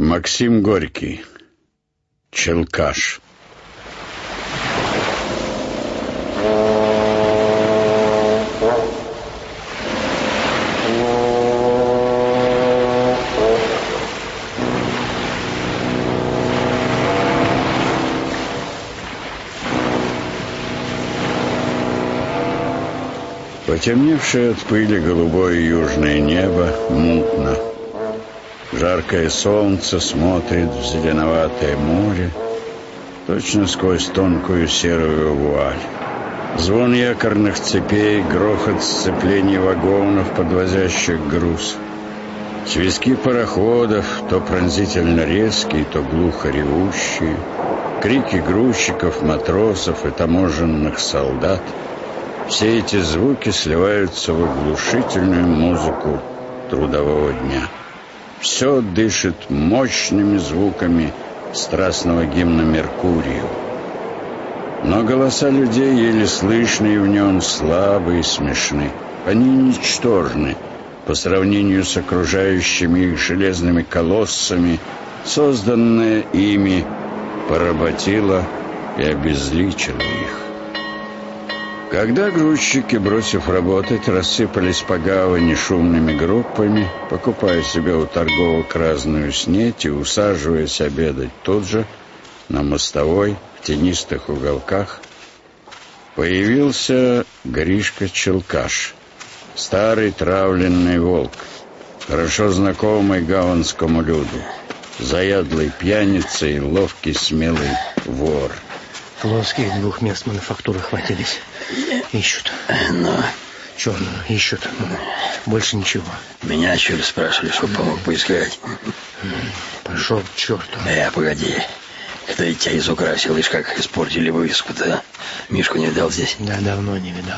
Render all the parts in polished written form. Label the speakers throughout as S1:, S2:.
S1: Максим Горький. Челкаш. Потемневшее от пыли голубое южное небо мутно. Жаркое солнце смотрит в зеленоватое море, точно сквозь тонкую серую вуаль. Звон якорных цепей, грохот сцеплений вагонов, подвозящих груз. Свистки пароходов, то пронзительно резкие, то глухо ревущие. Крики грузчиков, матросов и таможенных солдат. Все эти звуки сливаются в оглушительную музыку трудового дня. Все дышит мощными звуками страстного гимна Меркурию. Но голоса людей еле слышны, и в нем слабы и смешны. Они ничтожны по сравнению с окружающими их железными колоссами. Созданное ими поработило и обезличило их. Когда грузчики, бросив работать, рассыпались по гавани шумными группами, покупая себе у торговок разную снеть и усаживаясь обедать тут же, на мостовой, в тенистых уголках, появился Гришка Челкаш, старый травленный волк, хорошо знакомый гаванскому люду, заядлый пьяница и ловкий смелый вор.
S2: Плоских 2 мест мануфактуры хватились. Ищут.
S3: Но...
S2: Черную ищут. Больше ничего.
S3: Меня что ли спрашивали, чтобы помог поискать?
S2: Пошел к черту.
S3: Погоди. Кто ведь тебя изукрасил, ишь как испортили вывеску-то. Мишку не видал здесь?
S2: Да, давно не видал.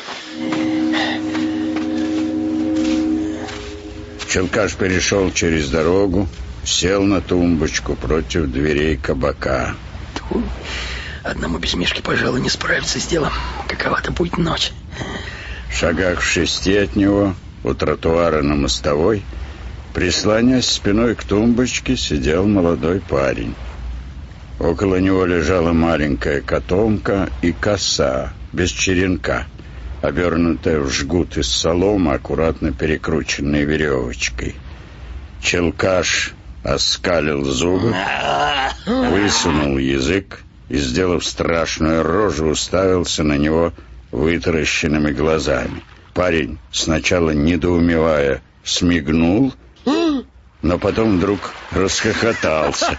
S1: Челкаш перешел через дорогу, сел на тумбочку против дверей кабака.
S3: Тьфу. Одному без Мишки, пожалуй, не справиться с делом. Какова-то будет ночь.
S1: В шагах в 6 от него, у тротуара на мостовой, прислонясь спиной к тумбочке, сидел молодой парень. Около него лежала маленькая котомка и коса, без черенка, обернутая в жгут из соломы, аккуратно перекрученной веревочкой. Челкаш оскалил зубы, высунул язык и, сделав страшную рожу, уставился на него вытаращенными глазами. Парень, сначала недоумевая, смигнул, но потом вдруг расхохотался.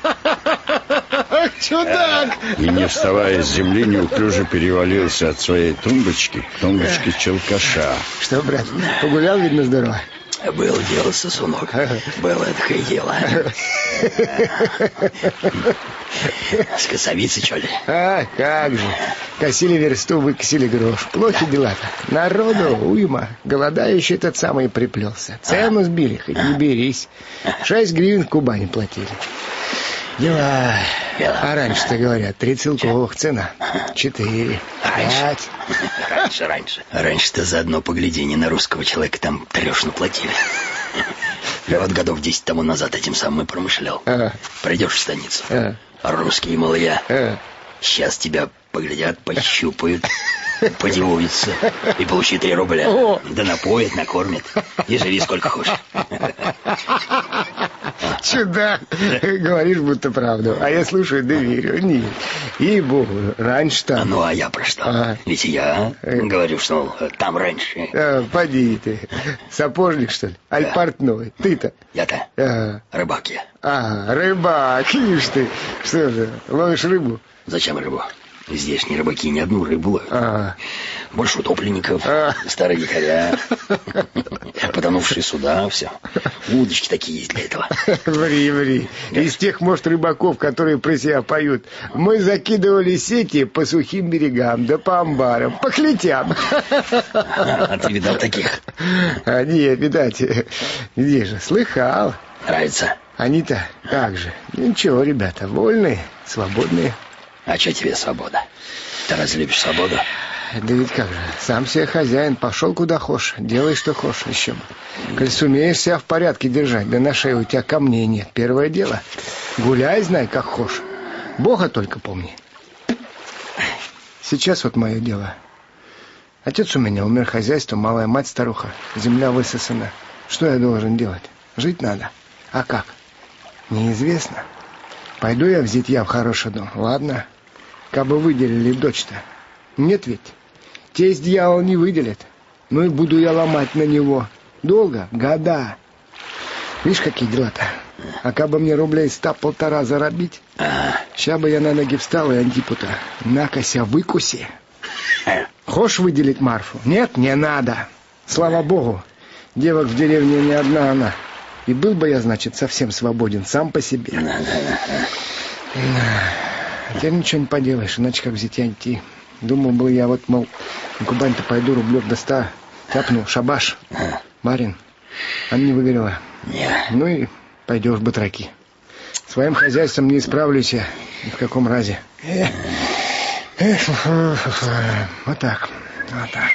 S2: Чудак!
S1: И, не вставая с земли, неуклюже перевалился от своей тумбочки к тумбочке Челкаша.
S2: Что, брат, погулял, видно, здорово?
S3: Было дело, сосунок. Было такое дело. С косовицы, что ли?
S2: Как же. Косили версту, выкосили грош. Плохи дела-то. Народу уйма. Голодающий тот самый приплелся. Цену сбили, хоть не берись. 6 гривен в Кубани платили. Дела. А раньше-то, говорят, 3 целковых цена. 4, 5.
S3: Раньше-то за одно поглядение на русского человека там трешну платили. Я вот годов 10 тому назад этим самым и промышлял. Придешь в станицу. Русские малые. Сейчас тебя поглядят, пощупают, подивуются. И получи 3 рубля. Да напоят, накормят. И живи сколько хочешь.
S2: Чудак. Говоришь, будто правду. А я слушаю, да верю. Нет. Ей-богу, раньше-то...
S3: Ну, а я про что? Ведь я говорю, что там раньше.
S2: Поди ты. Сапожник, что ли? Аль портной. Ты-то?
S3: Я-то? Рыбак я.
S2: Рыбак. Ишь ты. Что же, ловишь рыбу?
S3: Зачем рыбу? Здешние рыбаки не одну рыбу ловят. Больше утопленников, старые якоря, потонувшие суда, все. Удочки такие есть для этого.
S2: Ври. Из тех, может, рыбаков, которые про себя поют. Мы закидывали сети по сухим берегам, да по амбарам, по клетям.
S3: А ты видал таких?
S2: Нет, видать. Где же? Слыхал.
S3: Нравится?
S2: Они-то как же. Ничего, ребята, вольные, свободные.
S3: А что тебе свобода? Ты разве любишь свободу?
S2: Да ведь как же, сам себе хозяин, пошел куда хочешь, делай что хочешь еще бы. Коль сумеешь себя в порядке держать, да на шее у тебя камней нет, первое дело. Гуляй, знай, как хочешь. Бога только помни. Сейчас вот мое дело. Отец у меня умер, хозяйство, малая мать старуха, земля высосана. Что я должен делать? Жить надо. А как? Неизвестно. Пойду я в зятья в хороший дом, ладно? Кабы выделили дочь-то. Нет ведь. Тесть дьявол не выделит. Ну и буду я ломать на него. Долго? Года. Видишь, какие дела-то? А кабы мне рублей 100-1,5 заробить, ща бы я на ноги встал и Антипута накося выкуси. Хочешь выделить Марфу? Нет, не надо. Слава богу, девок в деревне не одна она. И был бы я, значит, совсем свободен, сам по себе. Теперь ничего не поделаешь, иначе как в зятья идти. Думал был я, вот, мол, на Кубань-то пойду, рублев до 100 тяпну, шабаш, барин. А не выгорело. Ну и пойдешь в батраки. Своим хозяйством не исправлюсь я ни в каком разе. Вот так, вот так.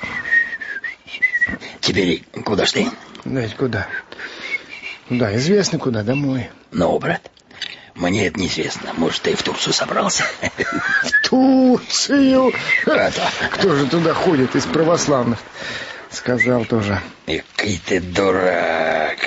S3: Теперь куда ж ты?
S2: Да ведь куда? Куда? Известно куда, домой.
S3: Ну, брат, мне это неизвестно. Может, ты в Турцию собрался?
S2: В Турцию? Кто же туда ходит из православных? Сказал тоже.
S3: Какой ты дурак.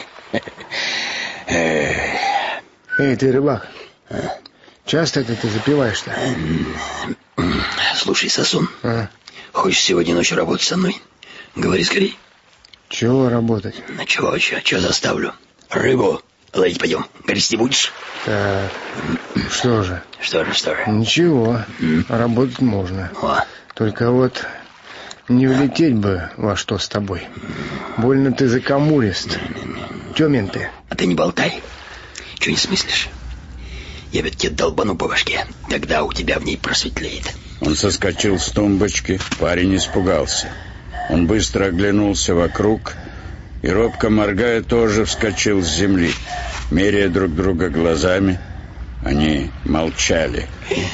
S2: Эй, ты рыбак. Часто это ты запиваешь-то?
S3: Слушай, Сосун, хочешь сегодня ночью работать со мной? Говори скорей.
S2: Чего работать?
S3: Ну, чего заставлю? Рыбу ловить пойдем. Грести будешь?
S2: Так, что же?
S3: Что же?
S2: Ничего, работать можно. Только вот не влететь бы во что с тобой. Больно ты закамурист. Тёмен ты.
S3: А ты не болтай. Чего не смыслишь? Я ведь тебе долбану по башке. Тогда у тебя в ней просветлеет.
S1: Он соскочил с тумбочки. Парень испугался. Он быстро оглянулся вокруг и, робко моргая, тоже вскочил с земли. Меряя друг друга глазами, они молчали.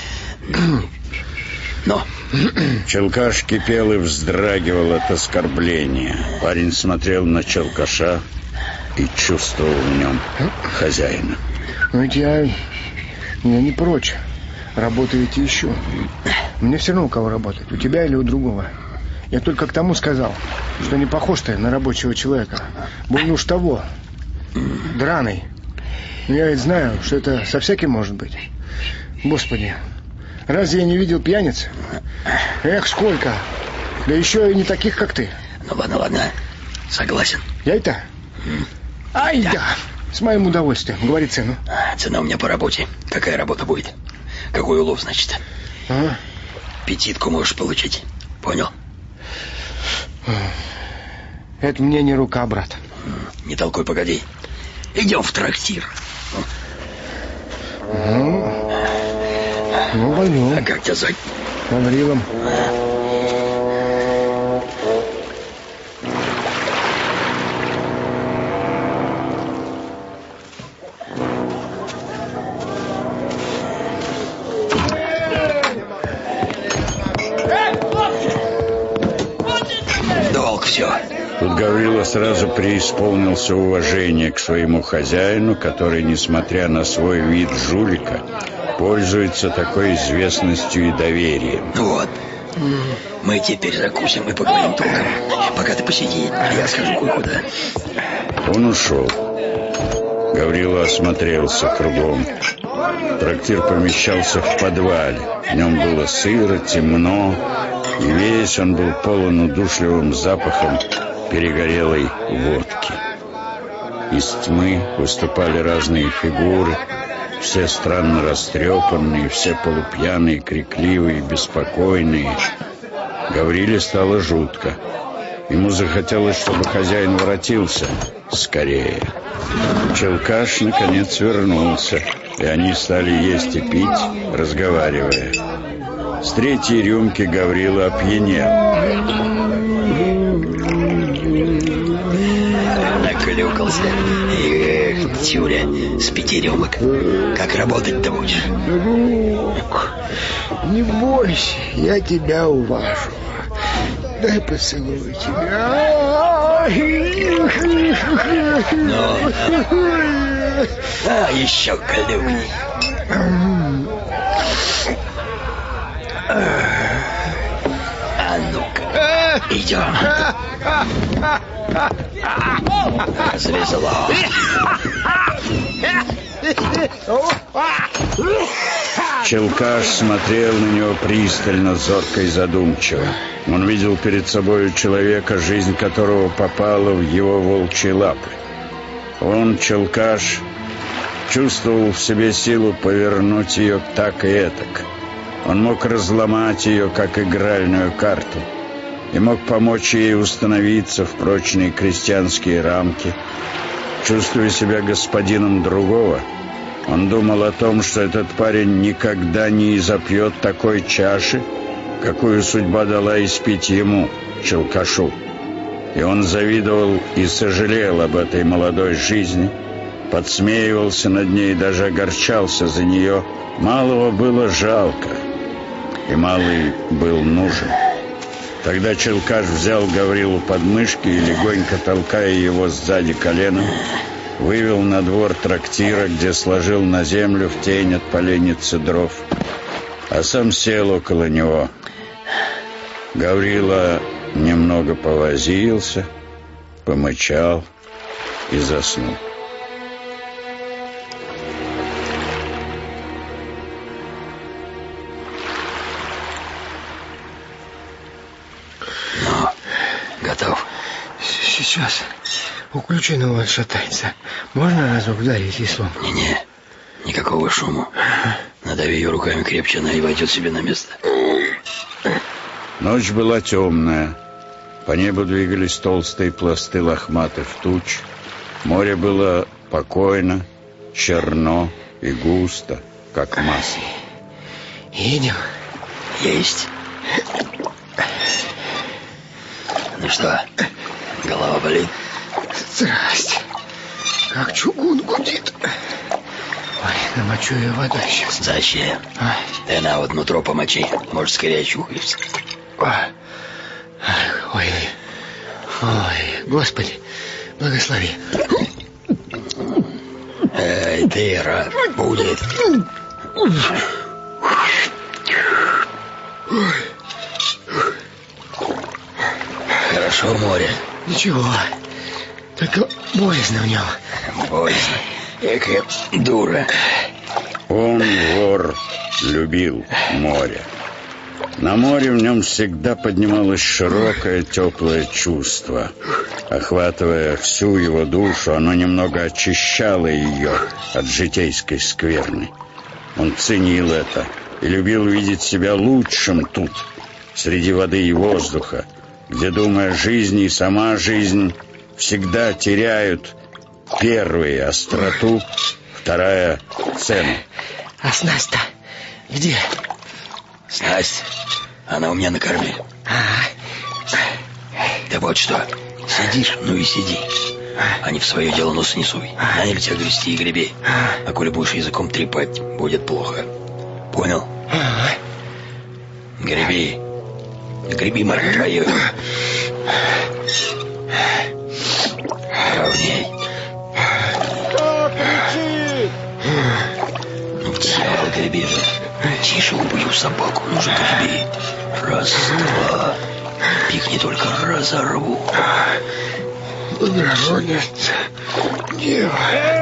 S3: Но
S1: Челкаш кипел и вздрагивал от оскорбления. Парень смотрел на Челкаша и чувствовал в нем хозяина.
S2: Ну ведь я не прочь. Работаю ведь ищу. Мне все равно у кого работать, у тебя или у другого. Я только к тому сказал, что не похож ты на рабочего человека. Больно уж того, драный. Но я ведь знаю, что это со всяким может быть. Господи, разве я не видел пьяниц? Эх, сколько! Да еще и не таких, как ты.
S3: Ну ладно, согласен.
S2: Я-то? Ай да! С моим удовольствием, говори цену.
S3: Цена у меня по работе. Какая работа будет? Какой улов, значит? Пятитку можешь получить. Понял?
S2: Это мне не рука, брат.
S3: Не толкуй, погоди. Идем в трактир.
S2: Ну, пойдем.
S3: А как тебя звать?
S2: Гаврилом.
S3: Долг все.
S1: Тут Гаврила сразу преисполнился уважения к своему хозяину, который, несмотря на свой вид жулика, пользуется такой известностью и доверием.
S3: Вот. Мы теперь закусим и поговорим толком. Пока ты посиди, а я скажу кое-куда.
S1: Он ушел. Гаврила осмотрелся кругом. Трактир помещался в подвале. В нем было сыро, темно, и весь он был полон удушливым запахом перегорелой водки. Из тьмы выступали разные фигуры, все странно растрепанные, все полупьяные, крикливые, беспокойные. Гавриле стало жутко. Ему захотелось, чтобы хозяин воротился скорее. Челкаш наконец вернулся, и они стали есть и пить, разговаривая. С третьей рюмки Гаврила опьянел.
S3: Наклюкался. Эх, тюля, с 5 рюмок. Как работать-то будешь?
S2: Друг, не бойся, я тебя уважу. дай поцелую тебя.
S3: Еще клюкни. Ну-ка, идем. Развезло.
S1: Челкаш смотрел на него пристально, зорко и задумчиво. Он видел перед собой человека, жизнь которого попала в его волчьи лапы. Он, Челкаш, чувствовал в себе силу повернуть ее так и этак. Он мог разломать ее, как игральную карту, и мог помочь ей установиться в прочные крестьянские рамки. Чувствуя себя господином другого, он думал о том, что этот парень никогда не изопьет такой чаши, какую судьба дала испить ему, Челкашу. И он завидовал и сожалел об этой молодой жизни, подсмеивался над ней и даже огорчался за нее. Малого было жалко, и малый был нужен. Тогда Челкаш взял Гаврилу под мышки и, легонько толкая его сзади коленом, вывел на двор трактира, где сложил на землю в тень от поленницы дров, а сам сел около него. Гаврила немного повозился, помычал и заснул.
S3: Ну, готов?
S2: Сейчас. У Ключиного шатается. Можно разок ударить веслом?
S3: Не-не, никакого шума. Надави ее руками крепче, она и войдет себе на место.
S1: Ночь была темная. По небу двигались толстые пласты лохматых туч. Море было покойно, черно и густо, как масло.
S2: Едем?
S3: Есть. Ну что, голова болит?
S2: Здрасте. Как чугун гудит. Ой, намочу ее водой сейчас.
S3: Зачем? Ты на вот нутро помочи. Может, скорее очухаешься.
S2: Ой, Господи, благослови.
S3: Эй, ты рад будет. Хорошо море?
S2: Ничего, только боязно в нем.
S3: Боязно. Экая дура.
S1: Он, вор, любил море. На море в нем всегда поднималось широкое, теплое чувство. Охватывая всю его душу, оно немного очищало ее от житейской скверны. Он ценил это и любил видеть себя лучшим тут, среди воды и воздуха, где, думая о жизни, и сама жизнь всегда теряют: первые — остроту, вторая — цену.
S2: А снасть-то где?
S3: Снасть? Она у меня на корме. Да вот что, сидишь, ну и сиди. А не в свое дело нос не суй. Наняли тебя грести и греби. А коли будешь языком трепать, будет плохо. Понял? Греби. Греби, мать твою. Ровней. Ну, в дьявол, греби же. Тише, убью собаку, ну же греби. Раз, два. Пикни только, разорву.
S2: Богородица, Дева.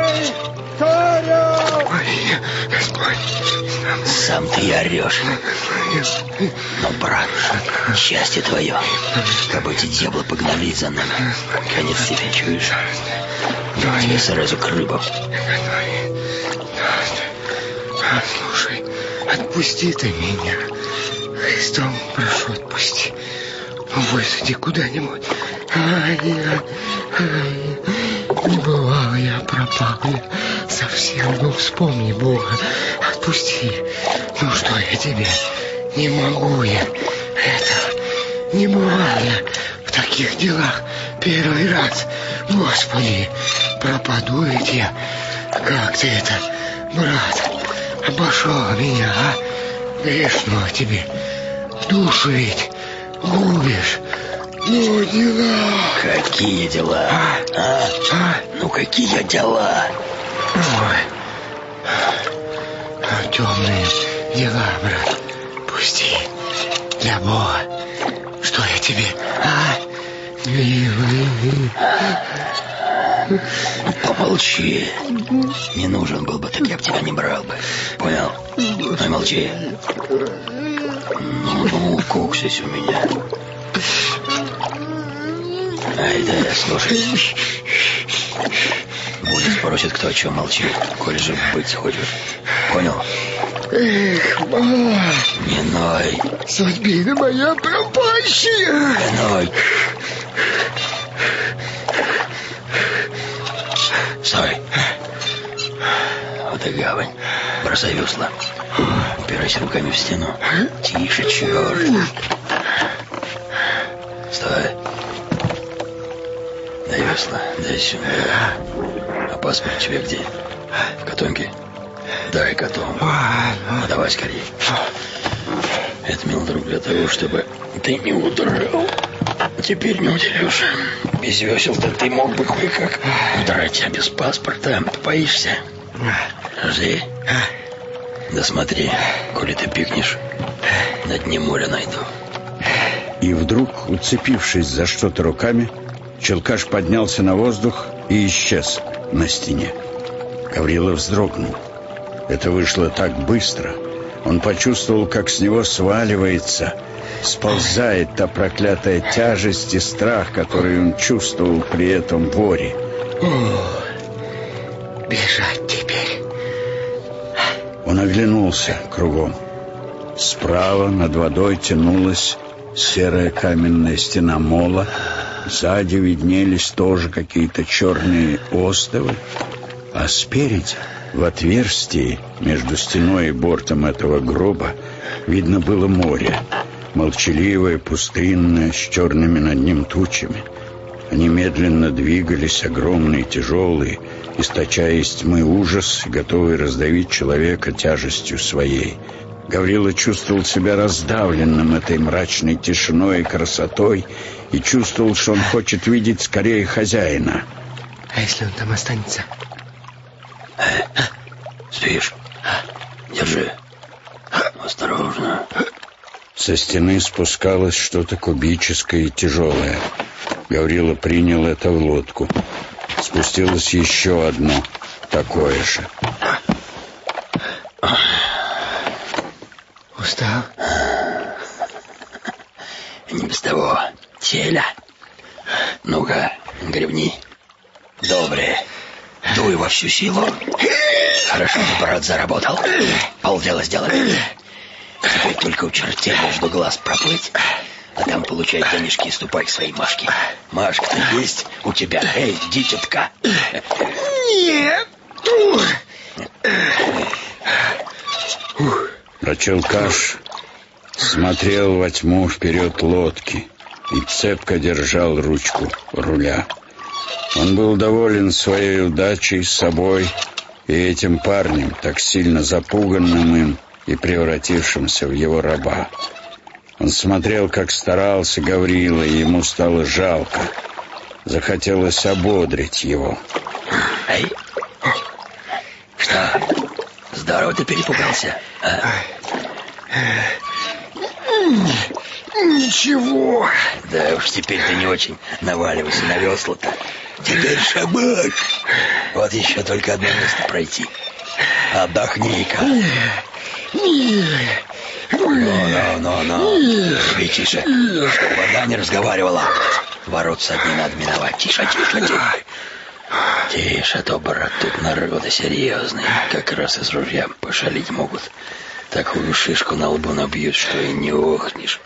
S2: Ой, Господь.
S3: Сам ты и орешь. Но, брат, счастье твое. Как эти дьяволы погнались за нами. Конец тебя чуешь? Я тебе сразу к рыбам.
S2: Слушай, отпусти ты меня. Христом прошу, отпусти. Высади куда-нибудь. Не бывало, я пропал. Я совсем, ну вспомни Бога. Отпусти. Ну что я тебе? Не могу я этого. Не бывал я в таких делах первый раз. Господи, пропаду ведь я. Как ты это, брат, обошел меня, а? Грешно тебе. Душу ведь губишь. Ну, дела.
S3: Какие дела? Ну, какие дела?
S2: Темные дела, брат. Пусти. Для Бога. Что я тебе?
S3: Помолчи. Не нужен был бы, так я бы тебя не брал бы. Понял? Ну, молчи. Ну, куксись у меня. Ай, да, слушай. Будет спросит, кто о чем молчит. Коль же быть хочешь. Понял?
S2: Эх, мама.
S3: Не ной.
S2: Судьбина моя пропащая.
S3: Не ной. Стой. Вот и гавань. Бросай весла. Упирайся руками в стену. Тише, черт. Стой. Дай весла, дай сюда. А паспорт тебе где? В котомке? Дай котомку. Ну, давай скорее. Это, мил друг, для того, чтобы ты не удрал. Теперь не уйдешь. Без весел-то ты мог бы кое-как удрать, а без паспорта боишься. Жди. Да смотри, коли ты пикнешь, на дне моря найду.
S1: И вдруг, уцепившись за что-то руками, Челкаш поднялся на воздух и исчез на стене. Гаврила вздрогнул. Это вышло так быстро. Он почувствовал, как с него сваливается, сползает та проклятая тяжесть и страх, который он чувствовал при этом воре.
S2: Бежать теперь.
S1: Он оглянулся кругом. Справа над водой тянулась серая каменная стена мола. Сзади виднелись тоже какие-то черные остовы. А спереди, в отверстии между стеной и бортом этого гроба, видно было море. Молчаливое, пустынное, с черными над ним тучами. Они медленно двигались, огромные, тяжелые, источая из тьмы ужас, готовые раздавить человека тяжестью своей. Гаврила чувствовал себя раздавленным этой мрачной тишиной и красотой и чувствовал, что он хочет видеть скорее хозяина.
S2: А если он там останется?
S3: Спишь? Держи. Осторожно.
S1: Со стены спускалось что-то кубическое и тяжелое. Гаврила принял это в лодку. Спустилось еще одно, такое же.
S2: Устал?
S3: Не без того. Теля. Ну-ка, гребни. Добре. Дуй во всю силу. Хорошо, брат, заработал. Полдела сделали. Теперь только у чертей между глаз проплыть, а там получай денежки и ступай к своей Машке. Машка-то есть у тебя. Эй, дитятка.
S2: Нет.
S1: А Челкаш смотрел во тьму вперед лодки и цепко держал ручку руля. Он был доволен своей удачей, собой и этим парнем, так сильно запуганным им и превратившимся в его раба. Он смотрел, как старался Гаврила, и ему стало жалко. Захотелось ободрить его.
S3: Эй, что? Здорово ты перепугался, а?
S2: Ничего.
S3: Да уж теперь ты не очень наваливайся на весла-то. Теперь шабаш. Вот еще только одно место пройти. Отдохни-ка. Ну. И тише, чтобы вода не разговаривала. Ворот с одни надо миновать. Тише. Тише, то, брат, тут народы серьезные. Как раз из ружья пошалить могут. Такую шишку на лбу набьют, что и не охнешь.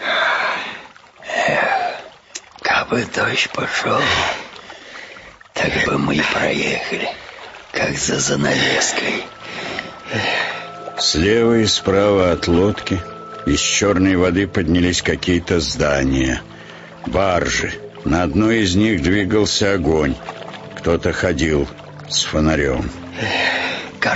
S3: Эх, как бы дождь пошел, так бы мы и проехали, как за занавеской.
S1: Слева и справа от лодки из черной воды поднялись какие-то здания, баржи. На одной из них двигался огонь. Кто-то ходил с фонарем.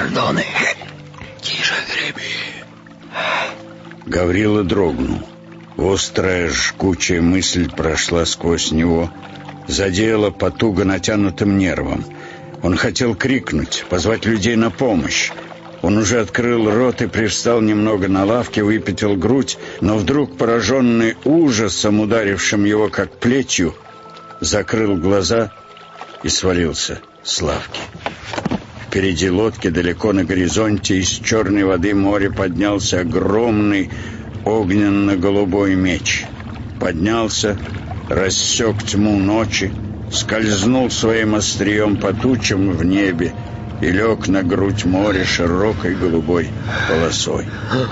S3: Кордоны. Тише, греби.
S1: Гаврила дрогнул. Острая, жгучая мысль прошла сквозь него, задела по туго натянутым нервам. Он хотел крикнуть, позвать людей на помощь. Он уже открыл рот и привстал немного на лавке, выпятил грудь, но вдруг, пораженный ужасом, ударившим его как плетью, закрыл глаза и свалился с лавки. Впереди лодки, далеко на горизонте, из черной воды моря поднялся огромный огненно-голубой меч. Поднялся, рассек тьму ночи, скользнул своим острием по тучам в небе и лег на грудь моря широкой голубой полосой.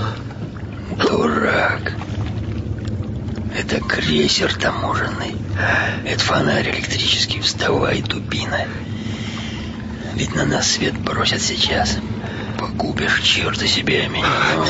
S3: Дурак. Это крейсер таможенный. Это фонарь электрический. Вставай, дубина. Ведь на нас свет бросят сейчас. Погубишь, черта себе меня. Ну.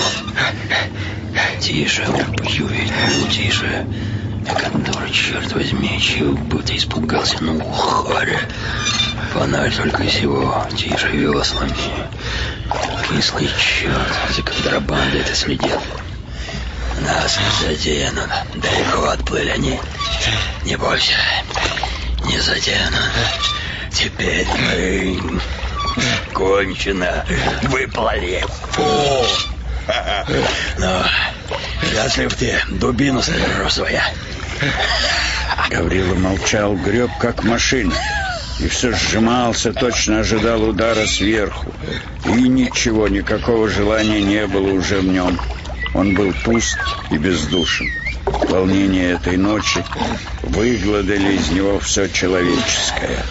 S3: Тише, убью ведь, ну тише. Контора, черт возьми, чего бы ты испугался? Ну, харя. Фонарь только всего. Тише веслами. Кислый черт. За контрабандой это следят. Нас не заденут. Далеко отплыли они. Не бойся. Не заденут. Теперь мы кончено выплыли. Фу. Но счастлив ты, дубину соберу своя.
S1: Гаврила молчал, греб как машина. И все сжимался, точно ожидал удара сверху. И ничего, никакого желания не было уже в нем. Он был пуст и бездушен. Волнения этой ночи выгладали из него все человеческое.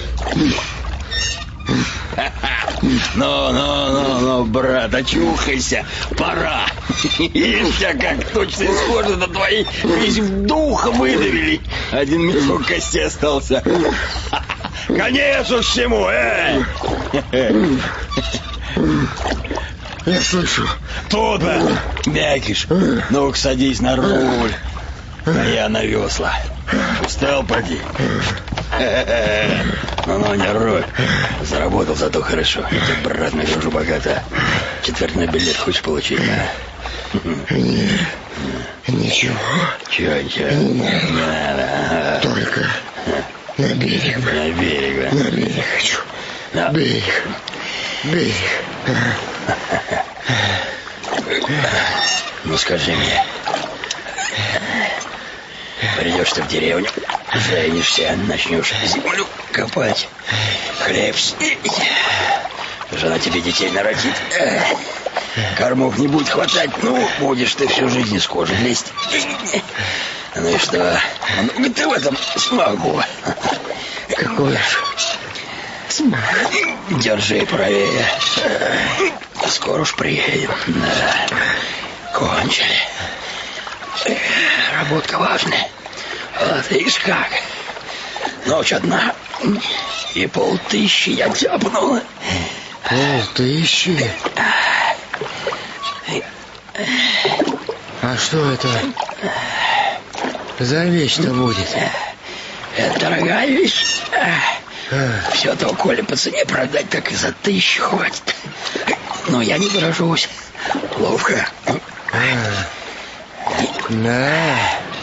S3: Ну, брат, очухайся, пора. Ишься, как точно схоже на твои, весь дух выдавили. Один мешок костей остался. Конец уж всему,
S2: Я слышу.
S3: Туда, Мякиш, ну-ка садись на руль, а я на весла. Устал, поди. Ну, не роль. Заработал зато хорошо. Я тебе, брат, нагружу богато. Четвертный билет хочешь получить, а?
S2: Ничего.
S3: Чё?
S2: Надо. Только на берег.
S3: На берег,
S2: На берег хочу.
S3: Да.
S2: Берег.
S3: Ну, скажи мне, придешь ты в деревню, женишься, начнешь землю копать, хлеб снить, жена тебе детей народит, кормов не будет хватать, ну, будешь ты всю жизнь из кожи лезть. Ну и что? Ну, ты в этом смогу.
S2: Какой же смог?
S3: Держи правее. Скоро уж приедем. Да. Кончили. Работка важная. Вот видишь как. Ночь одна. И 500 я тяпнул.
S2: 500? А что это за вещь-то будет?
S3: Это дорогая вещь. Все-то, коли по цене продать, так и за 1000 хватит. Но я не выражусь. Ловко.
S2: Да.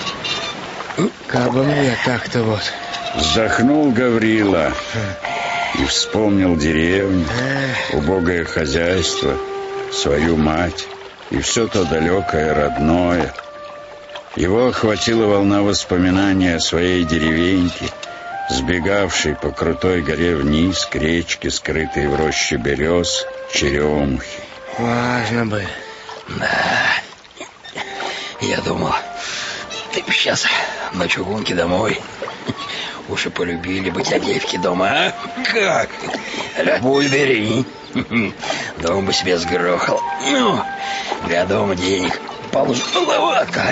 S2: Кабы мне так-то вот.
S1: Вздохнул Гаврила и вспомнил деревню, убогое хозяйство, свою мать и все то далекое, родное. Его охватила волна воспоминаний о своей деревеньке, сбегавшей по крутой горе вниз к речке, скрытой в роще берез, черемухи.
S2: Важно бы.
S3: Да. Я думал, ты бы сейчас на чугунке домой. Уж и полюбили бы тебя девки дома, а? Как? Любую бери. Дом бы себе сгрохал. Ну, для дома денег положить маловато.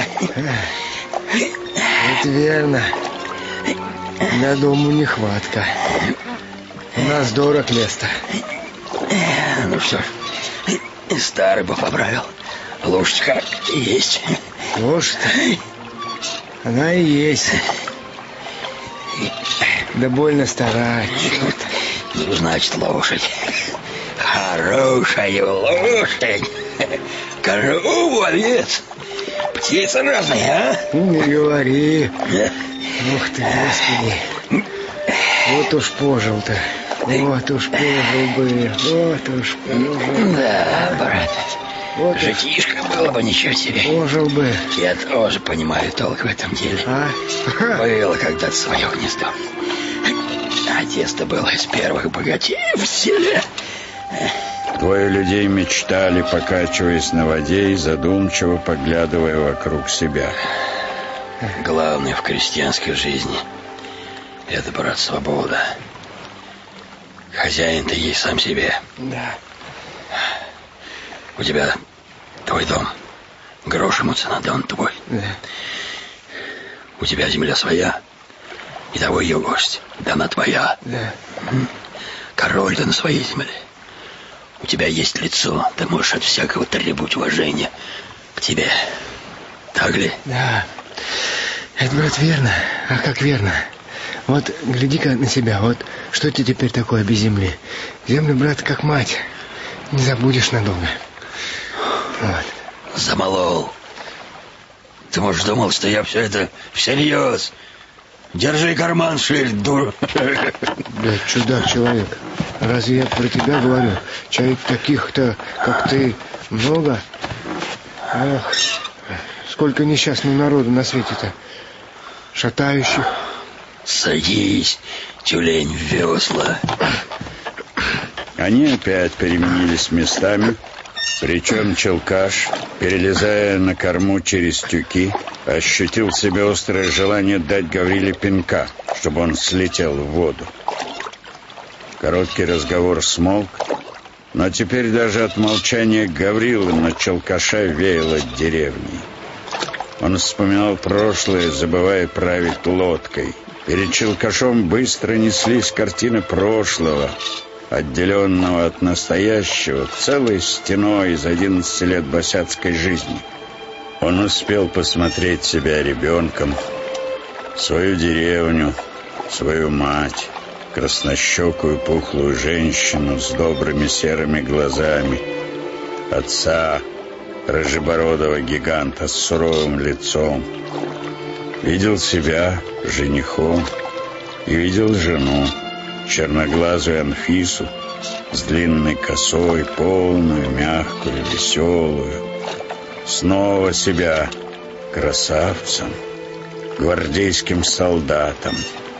S2: Это верно. На дому нехватка. У нас дорог место.
S3: Ну что ж, старый бы поправил. Лошадь как есть.
S2: Лошадь? Она и есть. Да больно старая.
S3: Ну, значит, лошадь. Хорошая лошадь. Корову, овец. птицы разные, а?
S2: Не говори. Ух ты, Господи. Вот уж пожил-то. Вот уж пожил бы. Вот уж пожил.
S3: Да, брат.
S2: Вот
S3: житишко было бы ничего себе.
S2: Пожил бы.
S3: Я тоже понимаю толк в этом деле. Было когда-то свое гнездо. Отец-то был из первых богатеев в селе.
S1: Двое людей мечтали, покачиваясь на воде и задумчиво поглядывая вокруг себя.
S3: Главное в крестьянской жизни — это, брат, свобода. Хозяин ты есть сам себе.
S2: Да.
S3: У тебя твой дом. Грош ему цена, да он твой.
S2: Да.
S3: У тебя земля своя, и того ее гость. Да она твоя.
S2: Да.
S3: Король ты на своей земле. У тебя есть лицо, ты можешь от всякого требовать уважения к тебе. Так ли?
S2: Да. Это, брат, верно. А как верно? Вот гляди-ка на себя. Вот что ты теперь такое без земли? Земля, брат, как мать. Не забудешь надолго. Вот.
S3: Замолол. Ты, может, думал, что я все это всерьез? Держи карман шире, дура.
S2: Да, чудак человек. Разве я про тебя говорю? Человек таких-то, как ты, много? Ах, сколько несчастного народу на свете-то. Шатающих.
S3: Садись, тюлень, в весла.
S1: Они опять переменились местами. Причем Челкаш, перелезая на корму через тюки, ощутил в себе острое желание дать Гавриле пинка, чтобы он слетел в воду. Короткий разговор смолк, но теперь даже от молчания Гаврилы на Челкаша веяло деревней. Он вспоминал прошлое, забывая править лодкой. Перед Челкашом быстро неслись картины прошлого, отделенного от настоящего целой стеной из 11 лет босяцкой жизни. Он успел посмотреть себя ребенком, свою деревню, свою мать, краснощекую пухлую женщину с добрыми серыми глазами, отца, рыжебородого гиганта с суровым лицом. Видел себя женихом и видел жену, черноглазую Анфису с длинной косой, полную, мягкую, веселую. Снова себя красавцем, гвардейским солдатом.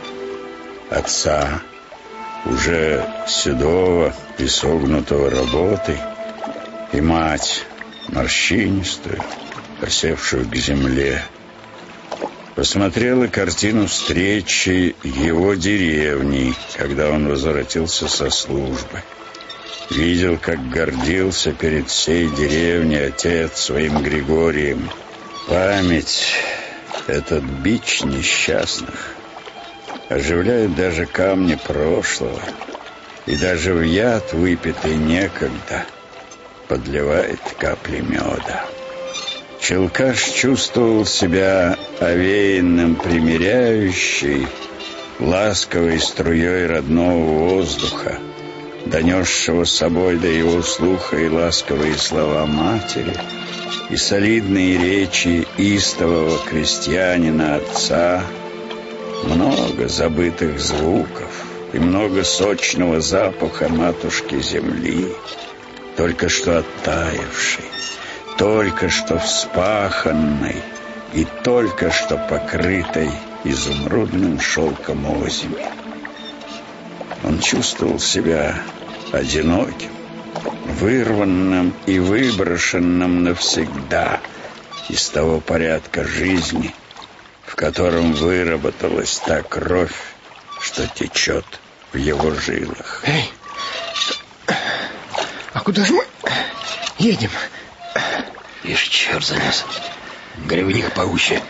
S1: Отца, уже седого и согнутого работой, и мать, морщинистую, осевшую к земле. Посмотрела картину встречи его деревни, когда он возвратился со службы. Видел, как гордился перед всей деревней отец своим Григорием. Память, этот бич несчастных, оживляет даже камни прошлого, и даже в яд, выпитый некогда, подливает капли меда. Челкаш чувствовал себя овеянным примиряющей, ласковой струей родного воздуха, донесшего с собой до его слуха и ласковые слова матери, и солидные речи истового крестьянина отца, много забытых звуков и много сочного запаха матушки земли, только что оттаившей, только что вспаханной и только что покрытой изумрудным шелком озими. Он чувствовал себя одиноким, вырванным и выброшенным навсегда из того порядка жизни, в котором выработалась та кровь, что течет в его жилах.
S2: Эй, а куда же мы едем?
S3: Ишь, черт занес. Гривник паучья.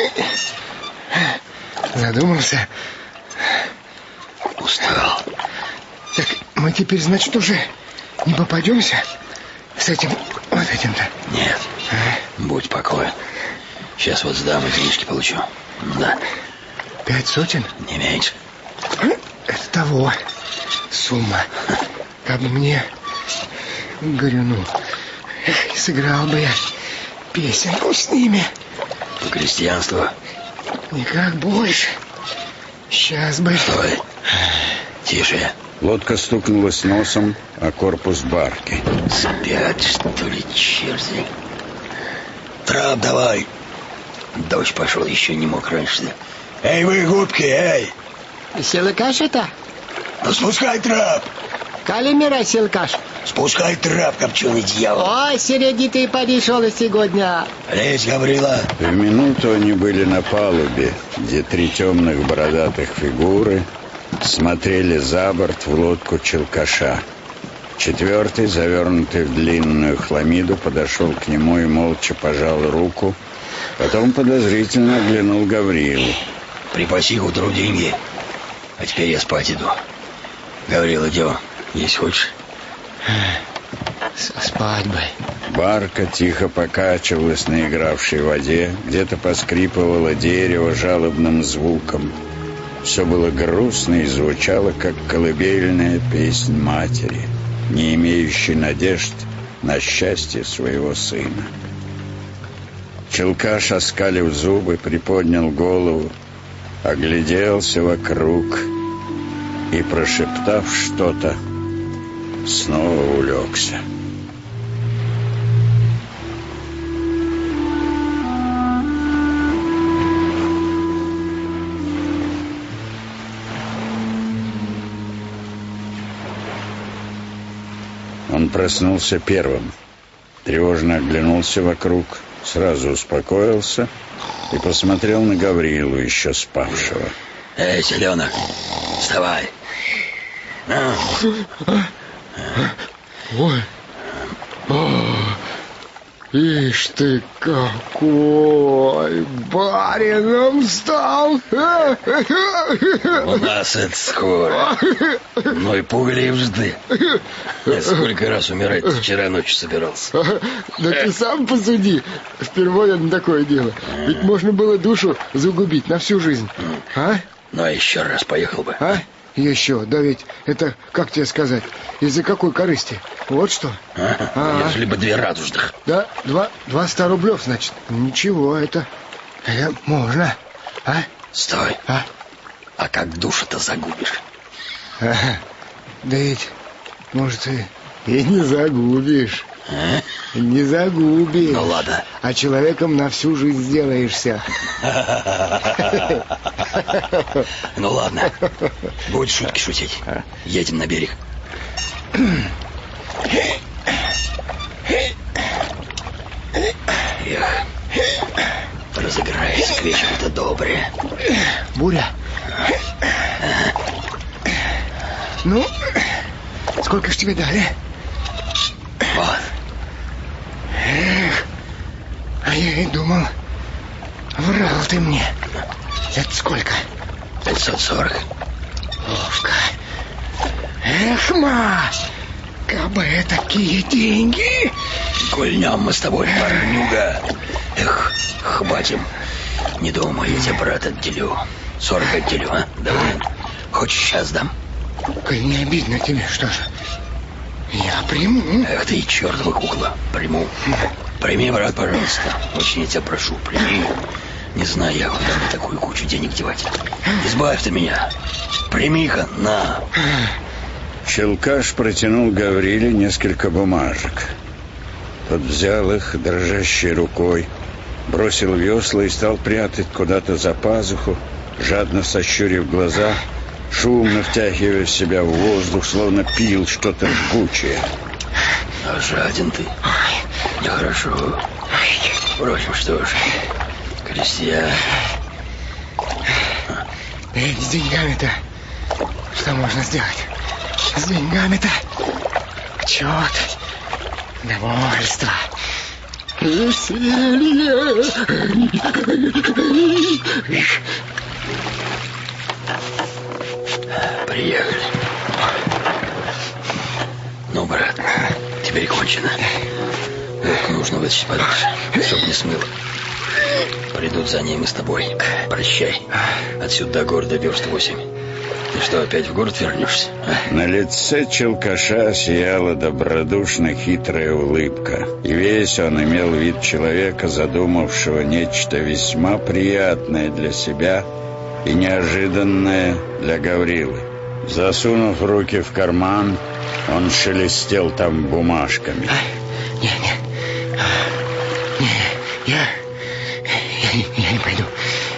S2: Задумался.
S3: Устал.
S2: Так мы теперь, значит, уже не попадемся с этим, вот этим-то?
S3: Нет, будь покоен. Сейчас вот сдам и денежки получу. Да.
S2: 5 сотен?
S3: Не меньше.
S2: Это того сумма. Как бы мне, говорю, ну, сыграл бы я песенку с ними.
S3: По крестьянству?
S2: Никак больше. Сейчас бы...
S3: Стой. Тише.
S1: Лодка стукнулась носом о корпус барки.
S3: Спят, что ли, черти? Трап давай. Дождь пошел, еще не мог раньше. Эй, вы, губки, эй!
S2: Селкаш это?
S3: Ну, спускай трап.
S2: Калимира селкаш.
S3: Спускай трап, копченый дьявол.
S2: Ой, середитый подошел сегодня.
S3: Лезь, Гаврила.
S1: В минуту они были на палубе, где 3 темных бородатых фигуры смотрели за борт в лодку Челкаша. 4-й, завернутый в длинную хламиду, подошел к нему и молча пожал руку. Потом подозрительно оглянул Гаврилу.
S3: Припаси к утру деньги. А теперь я спать иду. Гаврила, идем. Есть хочешь?
S2: Спать бы.
S1: Барка тихо покачивалась на игравшей воде. Где-то поскрипывало дерево жалобным звуком. Все было грустно и звучало, как колыбельная песнь матери, не имеющей надежд на счастье своего сына. Челкаш, оскалив зубы, приподнял голову, огляделся вокруг и, прошептав что-то, снова улегся. Он проснулся первым, тревожно оглянулся вокруг, сразу успокоился и посмотрел на Гаврилу, еще спавшего.
S3: Эй, селенок, вставай.
S2: Ой. Ишь ты какой! Барином стал!
S3: У нас это скоро. Ну и пугалив жды. Я сколько раз умирать вчера ночью собирался.
S2: Да ты сам посуди. Впервые на такое дело. Ведь можно было душу загубить на всю жизнь. А?
S3: Ну а еще раз поехал бы.
S2: А? Еще, да ведь это, как тебе сказать, из-за какой корысти? Вот что.
S3: Если бы 2 радужных.
S2: Да, 200 рублев, значит. Ничего, это можно. А?
S3: Стой. А как душу-то загубишь?
S2: Да ведь, может, и не загубишь. Не загубишь.
S3: Ну ладно.
S2: А человеком на всю жизнь сделаешься.
S3: Ну ладно. Будь шутки шутить. Едем на берег. Эх, разыграется к вечеру-то доброе.
S2: Буря. Ну, сколько ж тебе дали?
S3: Вот.
S2: Эх, а я и думал, врал ты мне. Это сколько?
S3: 540.
S2: Ловко. Эх, ма, кабы такие деньги.
S3: Гульнем мы с тобой, парнюга. Эх, хватим. Не думай, я тебе, брат, отделю. 40 отделю, а? Доволен? Хочешь, сейчас дам?
S2: Коль не обидно тебе, что же? Я приму.
S3: Эх ты, чертова кукла, приму. Прими, брат, пожалуйста. Очень я тебя прошу, прими. Не знаю я, куда мне такую кучу денег девать. Избавь ты меня. Прими-ка, на.
S1: Челкаш протянул Гавриле несколько бумажек. Тот взял их дрожащей рукой, бросил весла и стал прятать куда-то за пазуху, жадно сощурив глаза, шумно втягивая в себя в воздух, словно пил что-то жгучее.
S3: А жаден ты. Нехорошо. Впрочем, что ж, крестьян.
S2: С деньгами-то что можно сделать? С деньгами-то почет, довольство, веселье.
S3: Приехали. Ну, брат, теперь кончено. Лодку нужно вытащить подальше, чтоб не смыло. Придут за ней мы с тобой. Прощай. Отсюда до города верст 8. Ты что, опять в город вернешься?
S1: На лице Челкаша сияла добродушно хитрая улыбка. И весь он имел вид человека, задумавшего нечто весьма приятное для себя и неожиданное для Гаврилы. Засунув руки в карман, он шелестел там бумажками.
S2: Я не пойду.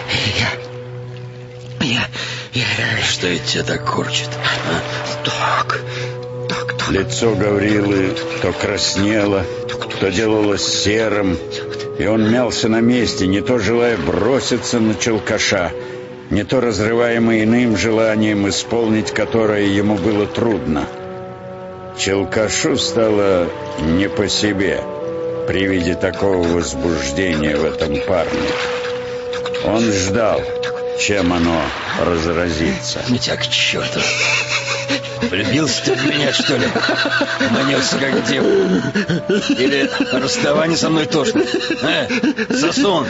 S3: Что это тебя так корчит?
S2: Так.
S1: Лицо Гаврилы то краснело, то делалось серым, и он мялся на месте, не то желая броситься на Челкаша, не то разрываемый иным желанием, исполнить которое ему было трудно. Челкашу стало не по себе при виде такого возбуждения в этом парне. Он ждал, чем оно разразится.
S3: Ну тебя к черту. Влюбился ты в меня, что ли? Манился как дев. Или расставание со мной тошно? Сосун!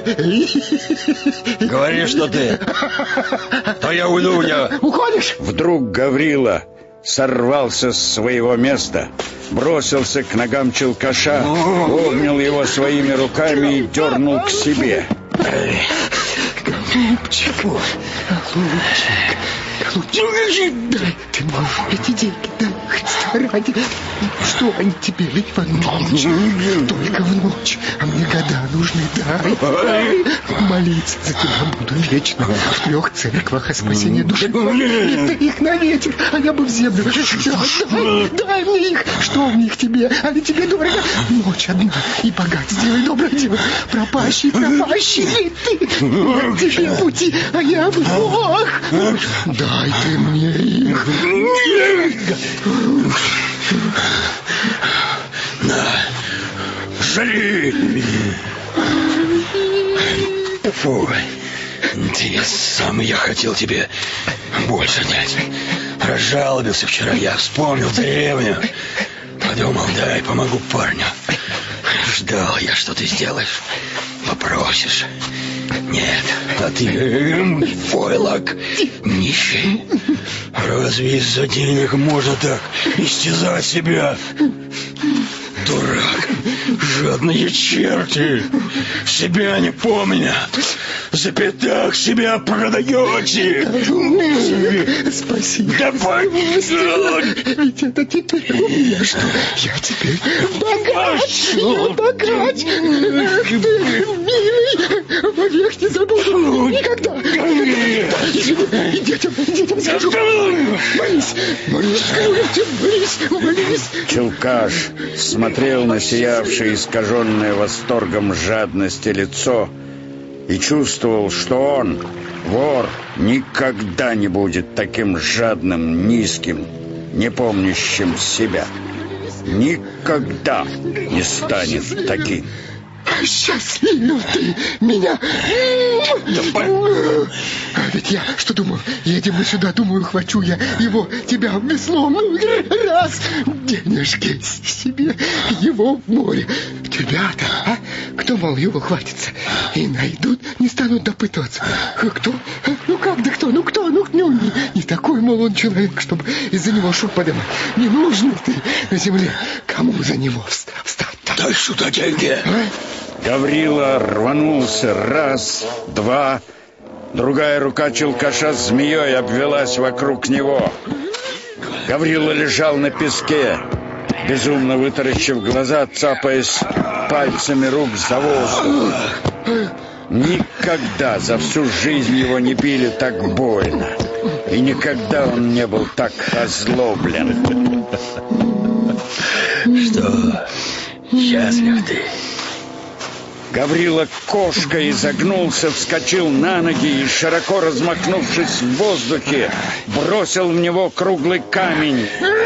S3: Говори, что ты. То я уйду.
S2: Уходишь?
S1: Вдруг Гаврила сорвался с своего места, бросился к ногам Челкаша, обнял его своими руками и дернул к себе.
S2: Голубчик, дай ты мне эти деньги, дай, Христа ради. Что они тебе, Иван Ильич? Только в ночь, а мне года нужны, дай. Молиться за тебя буду вечно в 3 церквах о спасении души. Это их на ветер, а я бы в землю. Дай мне их, что в них тебе, а ведь тебе дорого. Ночь одна, и богат, сделай доброе дело. Пропащий ли ты? Тебе пути, а я бы Бог. Дай ты мне их.
S3: На, жри. Фу, ты сам, я хотел тебе больше дать. Разжалобился вчера, я вспомнил деревню. Подумал, дай помогу парню. Ждал я, что ты сделаешь. Попросишь. Нет, а ты войлок нищий. Разве из-за денег можно так истязать себя? Дурак, жадные черти, себя не помнят, за пятак себя продаете.
S2: Спасибо.
S3: Давай.
S2: Ведь это теперь у меня что? Я теперь богач. Эх ты, милый, вовек не забуду. Никогда. И детям скажу. Молись.
S1: Челкаш смотрел на сиявшее искаженное восторгом жадности лицо и чувствовал, что он, вор, никогда не будет таким жадным, низким, не помнящим себя. Никогда не станет таким.
S2: Счастливый ты меня. А ведь я что думаю? Едем мы сюда, думаю, хвачу я его, тебя веслом. Раз, денежки себе, его в море. Тебя-то, а? Кто, мол, его хватится? И найдут, не станут допытываться. Кто? Ну как, да кто? Ну кто? Ну не такой, мол, он человек, чтобы из-за него шум поднимать. Не нужен ты на земле. Кому за него встать?
S3: Дай сюда деньги.
S1: Гаврила рванулся раз, два. Другая рука Челкаша змеей обвелась вокруг него. Гаврила лежал на песке, безумно вытаращив глаза, цапаясь пальцами рук за воздух. Никогда за всю жизнь его не били так больно. И никогда он не был так озлоблен.
S3: Что, счастлив ты?
S1: Гаврила кошкой изогнулся, вскочил на ноги и, широко размахнувшись в воздухе, бросил в него круглый камень.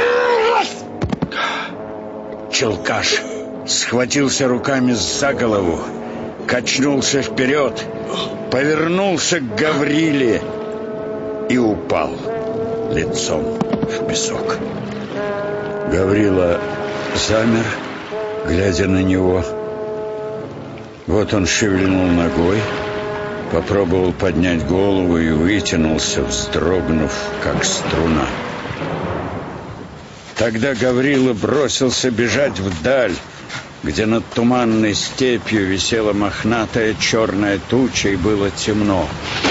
S1: Челкаш схватился руками за голову, качнулся вперед, повернулся к Гавриле и упал лицом в песок. Гаврила замер, глядя на него. Вот он шевельнул ногой, Попробовал поднять голову и вытянулся, вздрогнув, как струна. Тогда Гаврила бросился бежать вдаль, где над туманной степью висела мохнатая черная туча, и было темно.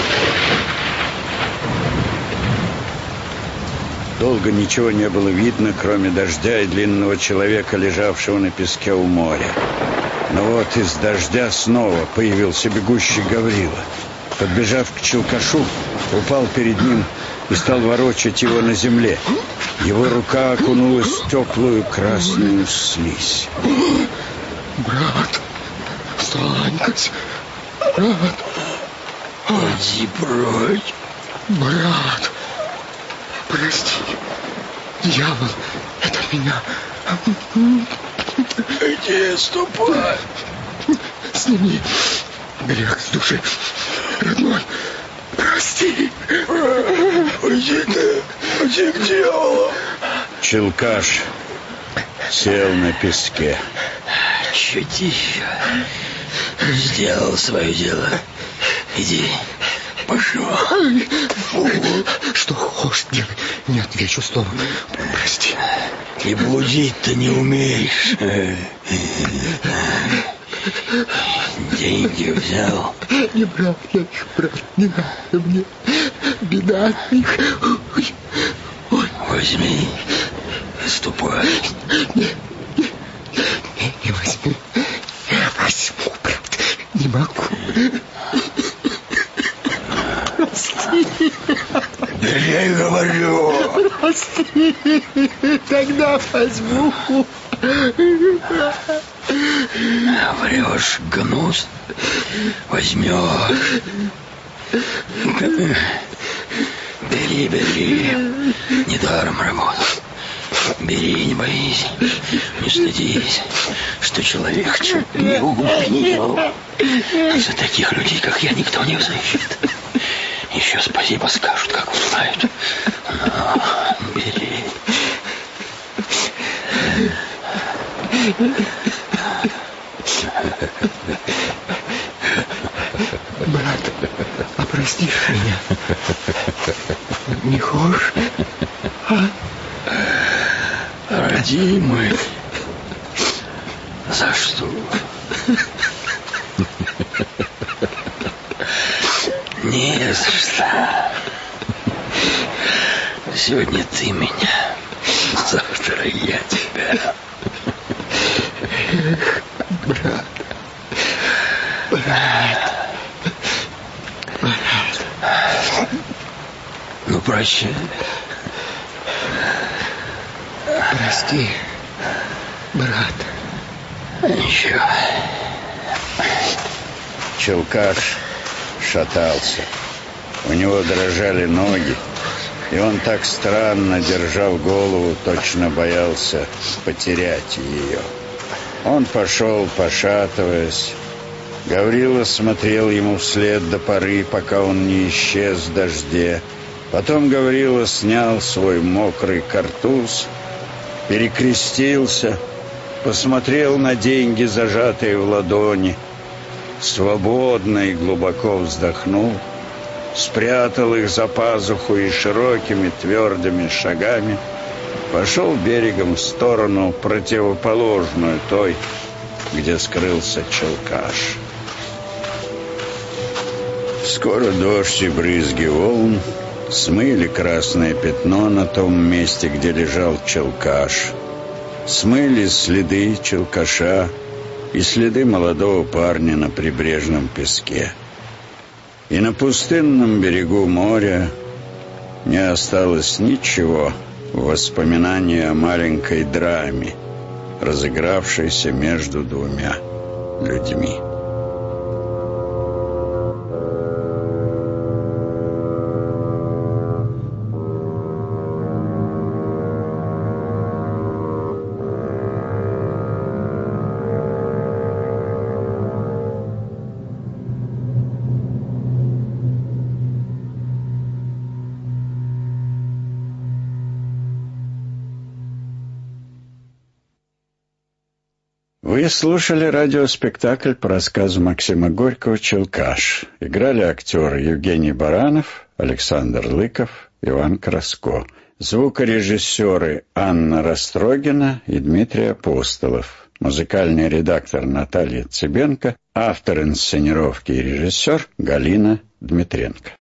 S1: Долго ничего не было видно, кроме дождя и длинного человека, лежавшего на песке у моря. Но вот из дождя снова появился бегущий Гаврила. Подбежав к Челкашу, упал перед ним и стал ворочать его на земле. Его рука окунулась в теплую красную слизь.
S2: Брат, встань-кась, брат.
S3: Иди прочь.
S2: Брат, прости, дьявол, это меня.
S3: Иди, ступай.
S2: Сними грех с души, родной, прости.
S3: Уйди к дьяволу.
S1: Челкаш сел на песке.
S3: Чудище. Сделал свое дело. Иди, пошел.
S2: Что хочешь делать, не отвечу словом. Прости.
S3: И блудить-то не умеешь. Деньги взял?
S2: Не брал я их, брат, не надо мне. Беда от них. Ой.
S3: Возьми, ступай.
S2: Не возьму. Я возьму, брат, не могу. Прости.
S3: Я и говорю.
S2: Прости, тогда возьму.
S3: Врешь, гнус, возьмешь. Бери, недаром работал. Бери, не боись, не стыдись, что человек чуть не убил. За таких людей, как я, никто не взыщет. Еще спасибо скажут, как узнают. Но, бери.
S2: Брат, а простишь меня? Не хочешь?
S3: Родимый, за что? Не за что. Сегодня ты меня, завтра я тебя.
S2: Брат.
S3: Ну, прощай.
S2: Прости, брат.
S3: Ничего.
S1: Челкаш шатался. У него дрожали ноги, и он так странно держал голову, точно боялся потерять ее. Он пошел, пошатываясь. Гаврила смотрел ему вслед до поры, пока он не исчез в дожде. Потом Гаврила снял свой мокрый картуз, перекрестился, посмотрел на деньги, зажатые в ладони, свободно и глубоко вздохнул, спрятал их за пазуху и широкими твердыми шагами пошел берегом в сторону, противоположную той, где скрылся Челкаш. Скоро дождь и брызги волн смыли красное пятно на том месте, где лежал Челкаш, смыли следы Челкаша и следы молодого парня на прибрежном песке. И на пустынном берегу моря не осталось ничего в воспоминании о маленькой драме, разыгравшейся между двумя людьми. Вы слушали радиоспектакль по рассказу Максима Горького «Челкаш». Играли актеры Евгений Баранов, Александр Лыков, Иван Краско. Звукорежиссеры Анна Растрогина и Дмитрий Апостолов. Музыкальный редактор Наталья Цыбенко. Автор инсценировки и режиссер Галина Дмитренко.